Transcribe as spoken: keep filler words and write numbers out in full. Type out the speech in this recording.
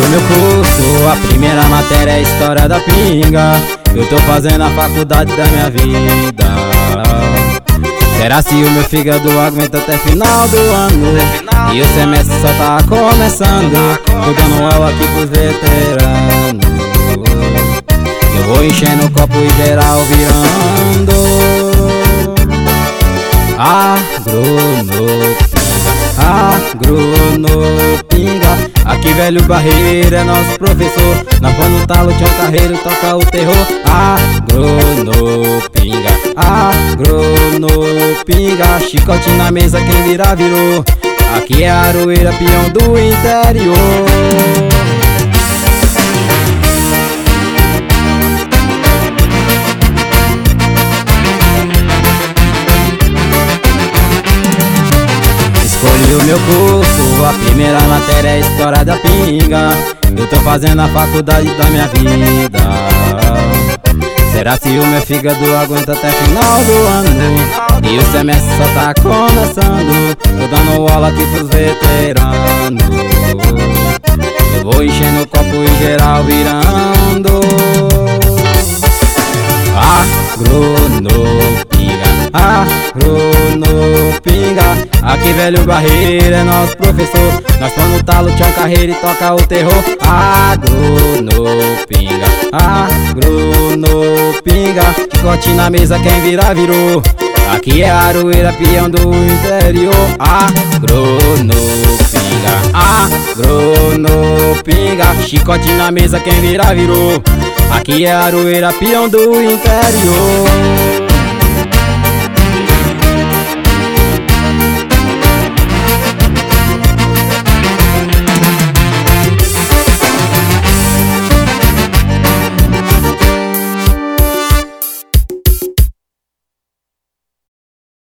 o meu curso, a primeira matéria é a história da pinga. Eu tô fazendo a faculdade da minha vida. Será se o meu fígado aguenta até final do ano? E o semestre só tá começando. Tô dando aula aqui pros veteranos. Eu vou enchendo o copo e geral virando Agronopinga. Aqui velho Barreiro é nosso professor. Na pão no talo Tião Carreiro toca o terror. Agronopinga, agronopinga. Chicote na mesa, quem virar virou. Aqui é Aroeira, peão do interior. Escolhi o meu curso, a primeira matéria é a história da pinga. Eu tô fazendo a faculdade da minha vida. Será se o meu fígado aguenta até final do ano? E o semestre só tá começando. Tô dando aula aqui pros veteranos. Eu vou enchendo o copo e geral virando Agronopinga, agronopinga. Aqui velho Barreiro é nosso professor. Nós estamos no talo Tião Carreiro e toca o terror. Agronopinga, agronopinga. Chicote na mesa, quem virar virou. Aqui é Aroeira, peão do interior. Agronopinga, agronopinga. Chicote na mesa, quem virar virou. Aqui é Aroeira, peão do interior.